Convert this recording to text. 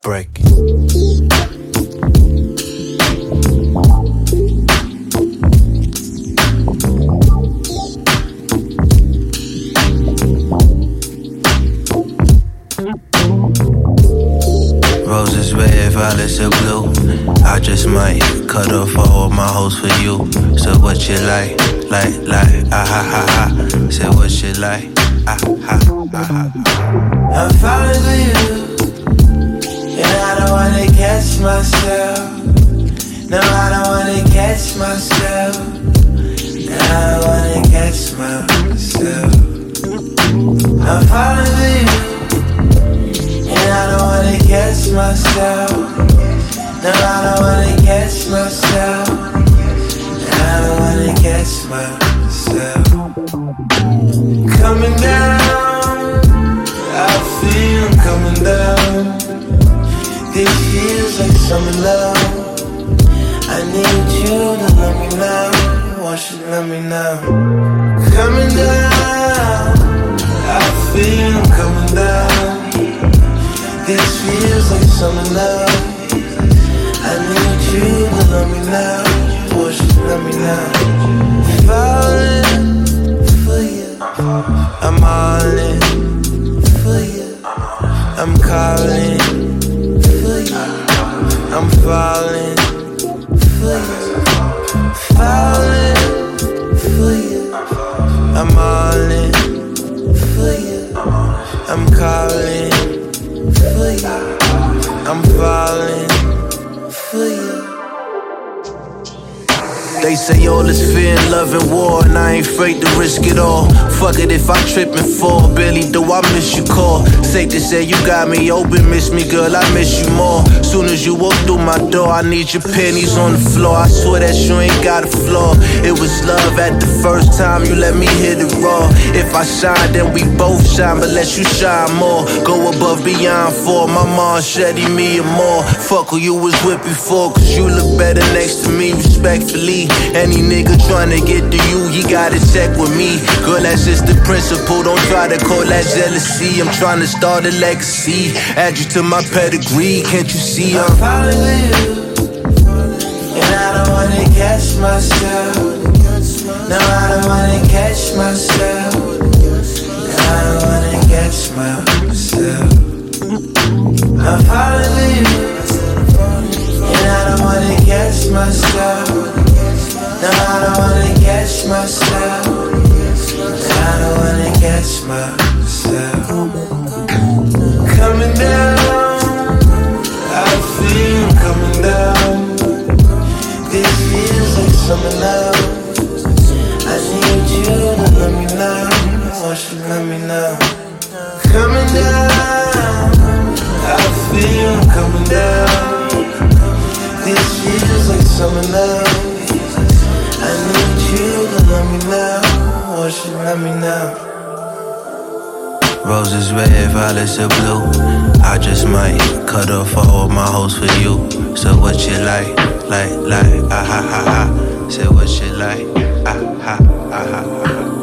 break it. Roses red, violets are blue. I just might cut off all my hoes for you. So what you like, ah ha ha ha. Say what you like, ah ha ha ha. I'm falling for you, and I don't wanna catch myself. No, I don't wanna catch myself. I don't wanna catch myself. I'm falling for you, and I don't wanna catch myself. No, I don't wanna catch myself. I don't wanna catch myself. Coming down, I feel coming down. This feels like summer love. I need you to let me know. Won't you let me know? Coming down, I feel coming down. This feels like summer love. I need you to let me know. Won't you let me know? Falling for you, I'm all in for you. I'm calling for you. I'm falling for you. Falling for you. I'm all in for you. I'm calling for you. I'm falling for you. They say all is fear and love and war, and I ain't afraid to risk it all. Fuck it if I trip and fall, barely do I miss your call. Safe to say you got me open, miss me girl, I miss you more. Soon as you walk through my door, I need your panties on the floor. I swear that you ain't got a flaw. It was love at the first time you let me hit it raw. If I shine, then we both shine, but let you shine more. Go above beyond for my mom, Shetty, me and more. Fuck who you was with before, cause you look better next to me, respectfully. Any nigga tryna get to you, he gotta check with me. Girl, that's just the principle, don't try to call that jealousy. I'm tryna start a legacy, add you to my pedigree. Can't you see I'm falling with you, and I don't wanna catch myself. No, I don't wanna catch myself. No, I don't wanna catch myself. I'm falling with you, and I don't wanna catch myself. No, I don't wanna catch myself. I don't wanna catch myself. Coming down, I feel coming down. This feels like summer love. I need you to let me know. Won't you let me know? Coming down, I feel coming down. This feels like summer love. I need you to let me know. Won't you let me know? Roses red, violets are blue. I just might cut off all my hoes for you. So what you like, ah ha ha ha. Say what you like, ah ha ha ha.